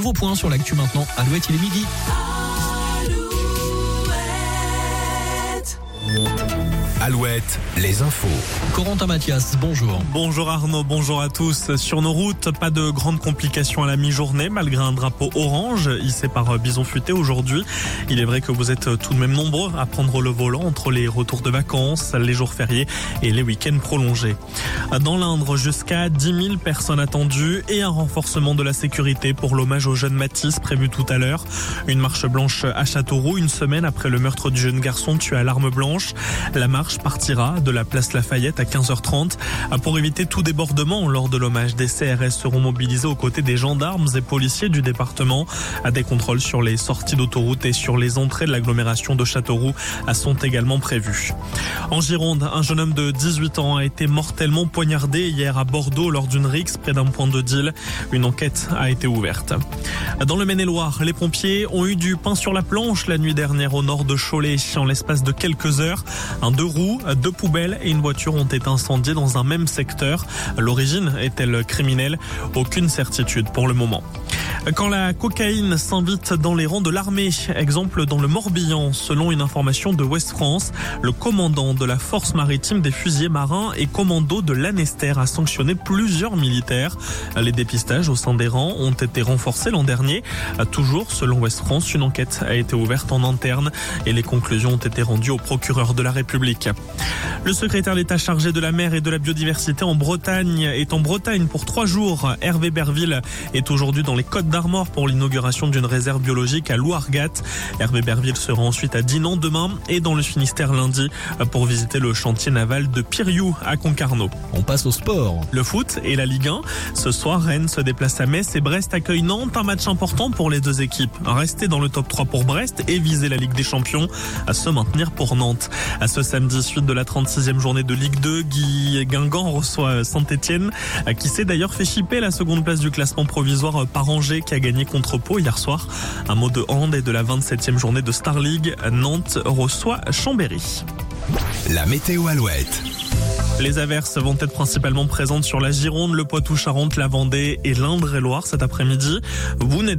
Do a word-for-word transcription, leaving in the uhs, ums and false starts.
nouveau point sur l'actu maintenant. Alouette, il est midi. Alouette, les infos. Corentin Mathias, bonjour. Bonjour Arnaud, bonjour à tous. Sur nos routes, pas de grandes complications à la mi-journée, malgré un drapeau orange hissé par Bison Futé aujourd'hui. Il est vrai que vous êtes tout de même nombreux à prendre le volant entre les retours de vacances, les jours fériés et les week-ends prolongés. Dans l'Indre, jusqu'à dix mille personnes attendues et un renforcement de la sécurité pour l'hommage au jeune Mathis prévu tout à l'heure. Une marche blanche à Châteauroux, une semaine après le meurtre du jeune garçon tué à l'arme blanche. La marche partira de la place Lafayette à quinze heures trente. Pour éviter tout débordement lors de l'hommage, des C R S seront mobilisés aux côtés des gendarmes et policiers du département. Des contrôles sur les sorties d'autoroute et sur les entrées de l'agglomération de Châteauroux sont également prévus. En Gironde, un jeune homme de dix-huit ans a été mortellement poignardé hier à Bordeaux lors d'une rixe près d'un point de deal. Une enquête a été ouverte. Dans le Maine-et-Loire, les pompiers ont eu du pain sur la planche la nuit dernière au nord de Cholet. En l'espace de quelques heures, un deux roues, deux poubelles et une voiture ont été incendiées dans un même secteur. L'origine est-elle criminelle? Aucune certitude pour le moment. Quand la cocaïne s'invite dans les rangs de l'armée, exemple dans le Morbihan, selon une information de Ouest France, le commandant de la force maritime des fusiliers marins et commando de l'Annester a sanctionné plusieurs militaires. Les dépistages au sein des rangs ont été renforcés l'an dernier. Toujours selon Ouest France, une enquête a été ouverte en interne et les conclusions ont été rendues au procureur de la République. Le secrétaire d'État chargé de la mer et de la biodiversité en Bretagne est en Bretagne pour trois jours. Hervé Berville est aujourd'hui dans les Côtes d'Armor pour l'inauguration d'une réserve biologique à Louargat. Hervé Berville sera ensuite à Dinan demain et dans le Finistère lundi pour visiter le chantier naval de Piriou à Concarneau. On passe au sport. Le foot et la Ligue un. Ce soir, Rennes se déplace à Metz et Brest accueille Nantes. Un match important pour les deux équipes. Rester dans le top trois pour Brest et viser la Ligue des Champions à se maintenir pour Nantes. À ce samedi, suite de la trente-sixième journée de Ligue deux, Guy Guingamp reçoit Saint-Etienne qui s'est d'ailleurs fait chipper la seconde place du classement provisoire par Angers qui a gagné contre Pau hier soir. Un mot de hand et de la vingt-septième journée de Star League. Nantes reçoit Chambéry. La météo Alouette. Les averses vont être principalement présentes sur la Gironde, le Poitou-Charentes, la Vendée et l'Indre-et-Loire cet après-midi. Vous n'êtes